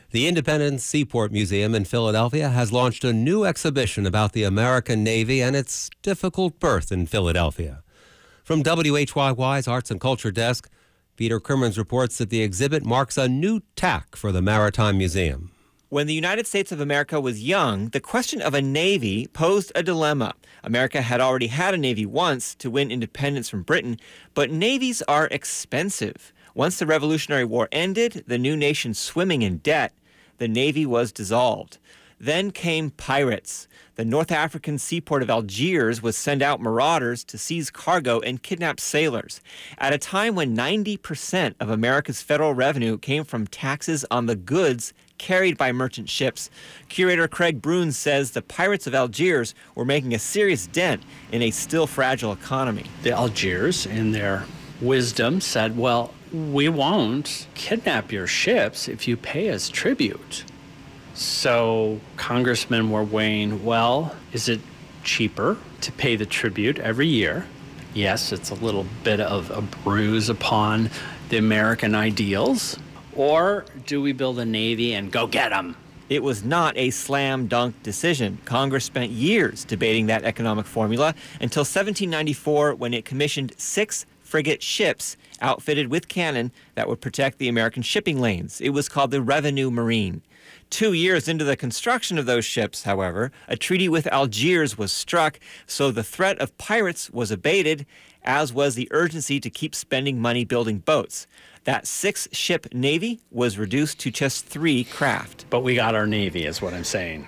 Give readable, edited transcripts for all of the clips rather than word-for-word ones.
The Independence Seaport Museum in Philadelphia has launched a new exhibition about the American Navy and its difficult berth in Philadelphia. From WHYY's Arts and Culture Desk, Peter Crimmins reports that the exhibit marks a new tack for the Maritime Museum. When the United States of America was young, the question of a navy posed a dilemma. America had already had a navy once to win independence from Britain, but navies are expensive. Once the Revolutionary War ended, the new nation swimming in debt, the navy was dissolved. Then came pirates. The North African seaport of Algiers would send out marauders to seize cargo and kidnap sailors. At a time when 90% of America's federal revenue came from taxes on the goods carried by merchant ships, curator Craig Bruns says the pirates of Algiers were making a serious dent in a still fragile economy. The Algiers, in their wisdom, said, well, we won't kidnap your ships if you pay us tribute. So congressmen were weighing, well, is it cheaper to pay the tribute every year? Yes, it's a little bit of a bruise upon the American ideals. Or do we build a navy and go get them? It was not a slam dunk decision. Congress spent years debating that economic formula until 1794, when it commissioned 6 frigate ships outfitted with cannon that would protect the American shipping lanes. It was called the Revenue Marine. 2 years into the construction of those ships, however, a treaty with Algiers was struck, so the threat of pirates was abated, as was the urgency to keep spending money building boats. That 6-ship navy was reduced to just 3 craft. But we got our navy, is what I'm saying.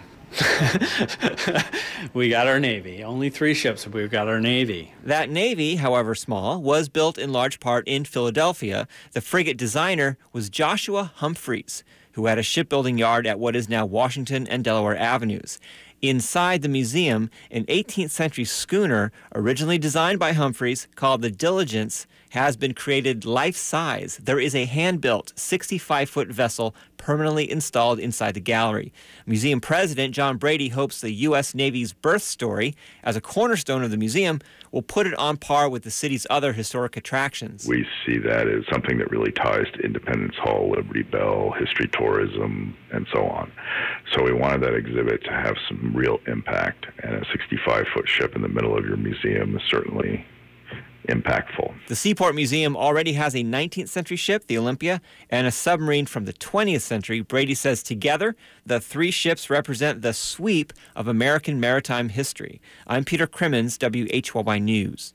We got our navy. Only 3 ships, but we've got our navy. That navy, however small, was built in large part in Philadelphia. The frigate designer was Joshua Humphreys, who had a shipbuilding yard at what is now Washington and Delaware Avenues. Inside the museum, an 18th century schooner, originally designed by Humphreys, called the Diligence, has been created life-size. There is a hand-built 65-foot vessel permanently installed inside the gallery. Museum president John Brady hopes the U.S. Navy's birth story, as a cornerstone of the museum, will put it on par with the city's other historic attractions. We see that as something that really ties to Independence Hall, Liberty Bell, history, tourism, and so on. So we wanted that exhibit to have some real impact, and a 65-foot ship in the middle of your museum is certainly impactful. The Seaport Museum already has a 19th century ship, the Olympia, and a submarine from the 20th century. Brady says together, the 3 ships represent the sweep of American maritime history. I'm Peter Crimmins, WHYY News.